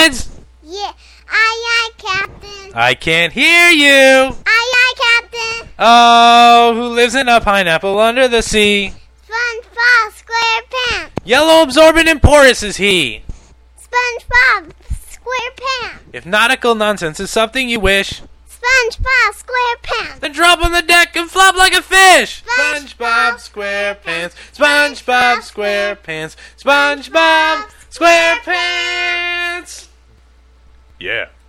kids? Yeah. Aye, Captain. I can't hear you. Aye, Captain. Oh, who lives in a pineapple under the sea? SpongeBob SquarePants. Yellow, absorbent, and porous is he. SpongeBob SquarePants. If nautical nonsense is something you wish, SpongeBob SquarePants. then drop on the deck and flop like a fish. SpongeBob SquarePants, SpongeBob SquarePants, SpongeBob SquarePants. Yeah.